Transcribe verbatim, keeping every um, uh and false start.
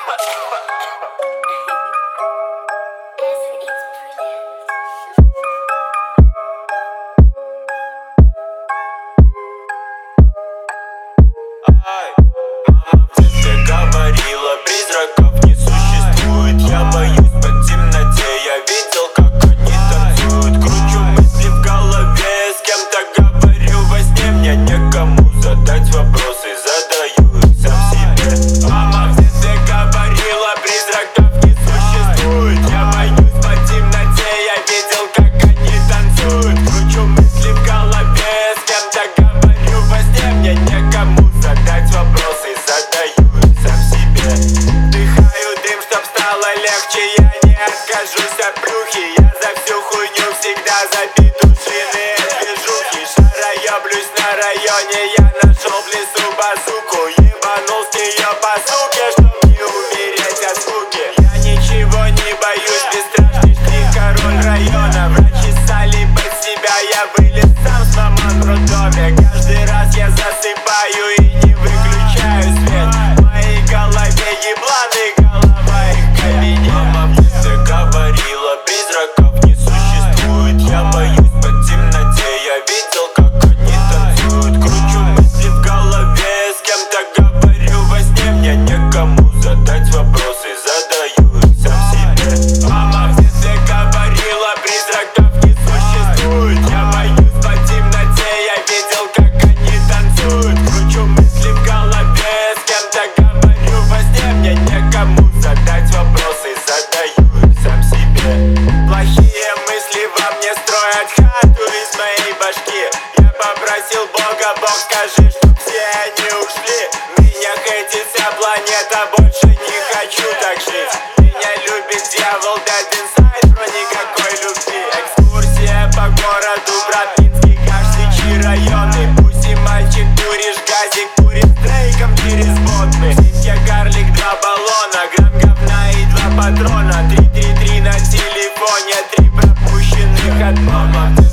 Говорила, призраков не существует. Я боюсь по темноте, я видел, как они танцуют. Кручу мысли в голове, с кем-то говорю во сне. Мне некому задать вопросы, задаю их сам себе. Мама в детстве говорила, призраков не существует. Я боюсь по темноте, я видел, как они танцуют. Кручу мысли в голове, с кем-то говорю во сне. Мне некому задать вопросы, задаю их сам себе. Вдыхаю дым, чтоб стало легче, я не откажусь от плюхи. Я за всю хуйню всегда забит ушиные движухи. Шароеблюсь на районе, я нашел в лесу базуку. Ебанул с нее по суке, чтоб не умереть от скуки. Я ничего не боюсь, бесстрашный штрих, король района. Врачи ссали под себя, я вылез сам с мамой в роддоме. Каждый раз я засыпаю и не выключаю свет. В моей голове ебланы, голова их кабинет. Мама в детстве говорила, призраков не существует. Я боюсь по темноте, я видел, как они танцуют. Кручу мысли в голове, с кем-то говорю во сне. Мне некому задать вопросы, задаю их сам себе. Мама в детстве говорила, призраков не существует. Я боюсь по темноте, я видел, как они танцуют. Кручу мысли в голове, с кем-то говорю во сне. Мне некому задать вопросы, задаю их сам себе. Плохие мысли во мне строят хату из моей башки. Я попросил Бога, Бог, скажи, чтоб все они ушли. Меня хейтит вся планета, больше не хочу так жить. Меня любит дьявол, dead inside, но никакой любви. Экскурсия по городу, Братинский, Кашсичи районы. Пусть и мальчик, куришь газик, курит стрейком через водны. Я карлик, два баллона, грамм говна и два патрона. Три три три на телефоне, три пропущенных от мама.